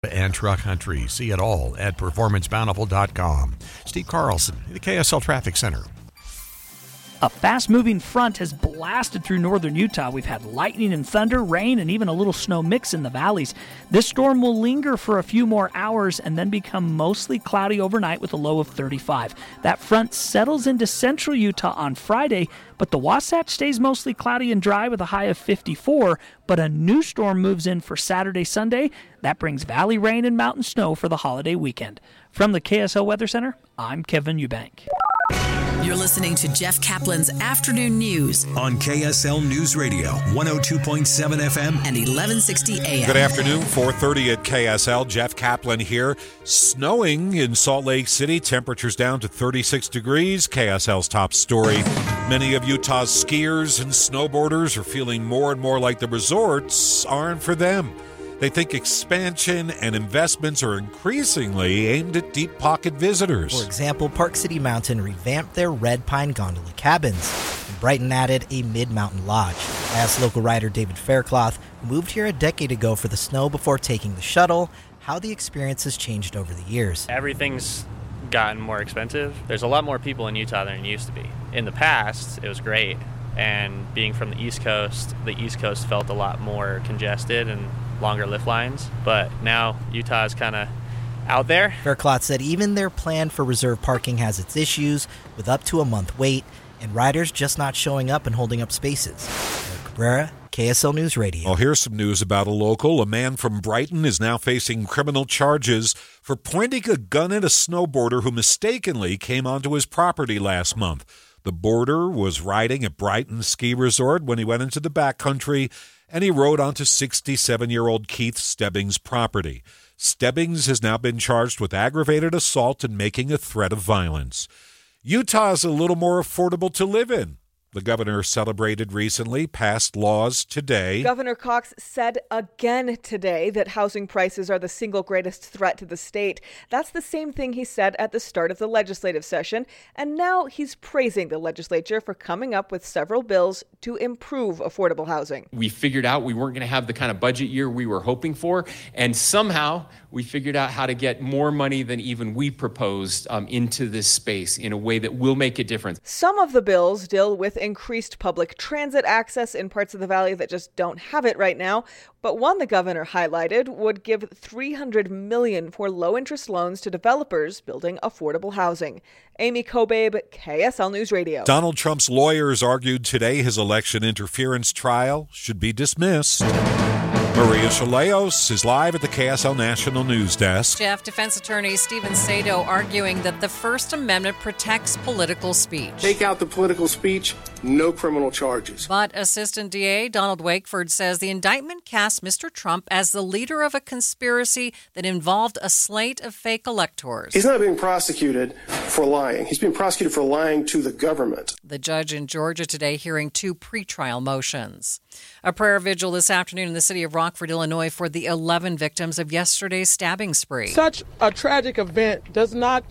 and truck country. See it all at performancebountiful.com. Steve Carlson, the KSL Traffic Center. A fast-moving front has blasted through northern Utah. We've had lightning and thunder, rain, and even a little snow mix in the valleys. This storm will linger for a few more hours and then become mostly cloudy overnight with a low of 35. That front settles into central Utah on Friday, but the Wasatch stays mostly cloudy and dry with a high of 54. But a new storm moves in for Saturday, Sunday. That brings valley rain and mountain snow for the holiday weekend. From the KSL Weather Center, I'm Kevin Eubank. You're listening to Jeff Kaplan's Afternoon News on KSL News Radio, 102.7 FM and 1160 AM. Good afternoon, 4:30 at KSL. Jeff Kaplan here. Snowing in Salt Lake City. Temperatures down to 36 degrees. KSL's top story. Many of Utah's skiers and snowboarders are feeling more and more like the resorts aren't for them. They think expansion and investments are increasingly aimed at deep-pocket visitors. For example, Park City Mountain revamped their Red Pine Gondola cabins, and Brighton added a mid-mountain lodge. I asked local writer David Faircloth, who moved here a decade ago for the snow before taking the shuttle, how the experience has changed over the years. Everything's gotten more expensive. There's a lot more people in Utah than it used to be. In the past, it was great, and being from the East Coast felt a lot more congested and longer lift lines, but now Utah is kind of out there. Faircloth said even their plan for reserve parking has its issues, with up to a month wait, and riders just not showing up and holding up spaces. Eric Cabrera, KSL News Radio. Well, here's some news about a local. A man from Brighton is now facing criminal charges for pointing a gun at a snowboarder who mistakenly came onto his property last month. The boarder was riding at Brighton Ski Resort when he went into the backcountry, and he rode onto 67-year-old Keith Stebbings' property. Stebbings has now been charged with aggravated assault and making a threat of violence. Utah is a little more affordable to live in. The governor celebrated recently, passed laws today. Governor Cox said again today that housing prices are the single greatest threat to the state. That's the same thing he said at the start of the legislative session, and now he's praising the legislature for coming up with several bills to improve affordable housing. We figured out we weren't going to have the kind of budget year we were hoping for, and somehow we figured out how to get more money than even we proposed into this space in a way that will make a difference. Some of the bills deal with increased public transit access in parts of the valley that just don't have it right now, but one the governor highlighted would give $300 million for low-interest loans to developers building affordable housing. Amy Kobabe, KSL News Radio. Donald Trump's lawyers argued today his election interference trial should be dismissed. Maria Chaleos is live at the KSL National News Desk. Jeff, defense attorney Stephen Sato arguing that the First Amendment protects political speech. Take out the political speech, no criminal charges. But Assistant DA Donald Wakeford says the indictment casts Mr. Trump as the leader of a conspiracy that involved a slate of fake electors. He's not being prosecuted for lying. He's being prosecuted for lying to the government. The judge in Georgia today hearing 2 pretrial motions. A prayer vigil this afternoon in the city of Rockford, Illinois, for the 11 victims of yesterday's stabbing spree. Such a tragic event does not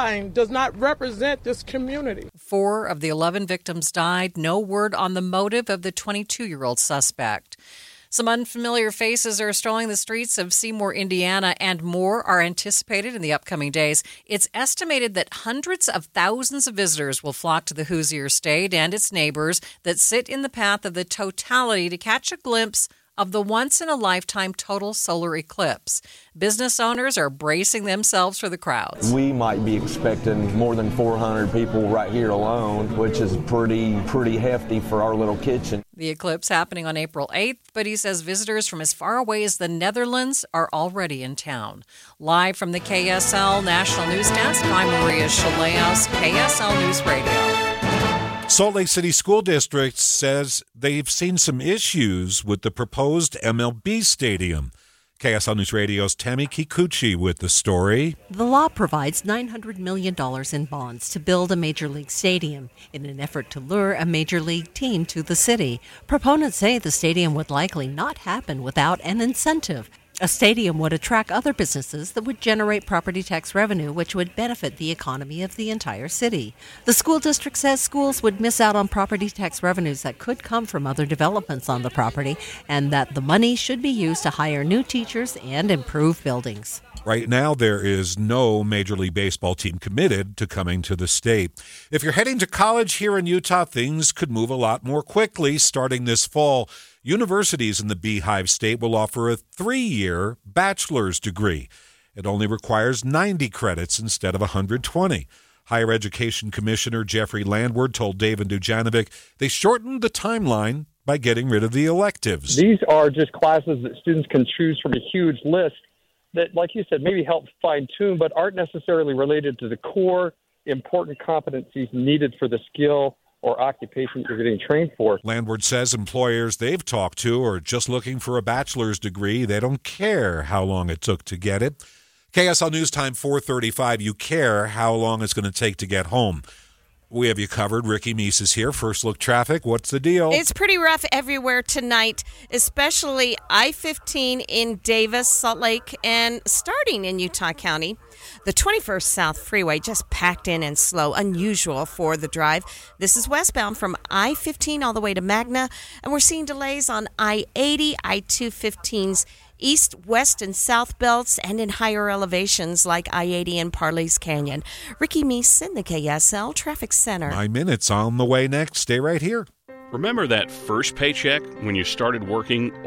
represent this community. 4 of the 11 victims died. No word on the motive of the 22-year-old suspect. Some unfamiliar faces are strolling the streets of Seymour, Indiana, and more are anticipated in the upcoming days. It's estimated that hundreds of thousands of visitors will flock to the Hoosier State and its neighbors that sit in the path of the totality to catch a glimpse of the once-in-a-lifetime total solar eclipse. Business owners are bracing themselves for the crowds. We might be expecting more than 400 people right here alone, which is pretty hefty for our little kitchen. The eclipse happening on April 8th, but he says visitors from as far away as the Netherlands are already in town. Live from the KSL National News Desk, I'm Maria Chaleos, KSL News Radio. Salt Lake City School District says they've seen some issues with the proposed MLB stadium. KSL News Radio's Tammy Kikuchi with the story. The law provides $900 million in bonds to build a major league stadium in an effort to lure a major league team to the city. Proponents say the stadium would likely not happen without an incentive. A stadium would attract other businesses that would generate property tax revenue, which would benefit the economy of the entire city. The school district says schools would miss out on property tax revenues that could come from other developments on the property, and that the money should be used to hire new teachers and improve buildings. Right now, there is no Major League Baseball team committed to coming to the state. If you're heading to college here in Utah, things could move a lot more quickly starting this fall. Universities in the Beehive State will offer a 3-year bachelor's degree. It only requires 90 credits instead of 120. Higher Education Commissioner Jeffrey Landward told David Dujanovic they shortened the timeline by getting rid of the electives. These are just classes that students can choose from a huge list that, like you said, maybe help fine-tune, but aren't necessarily related to the core important competencies needed for the skill or occupation you're getting trained for. Landward says employers they've talked to are just looking for a bachelor's degree. They don't care how long it took to get it. KSL News Time 4:35. You care how long it's going to take to get home. We have you covered. Ricky Meese is here. First Look Traffic. What's the deal? It's pretty rough everywhere tonight, especially I-15 in Davis, Salt Lake, and starting in Utah County. The 21st South Freeway just packed in and slow, unusual for the drive. This is westbound from I-15 all the way to Magna, and we're seeing delays on I-80, I-215's east, west, and south belts, and in higher elevations like I-80 and Parley's Canyon. Ricky Meese in the KSL Traffic Center. 9 minutes on the way next. Stay right here. Remember that first paycheck when you started working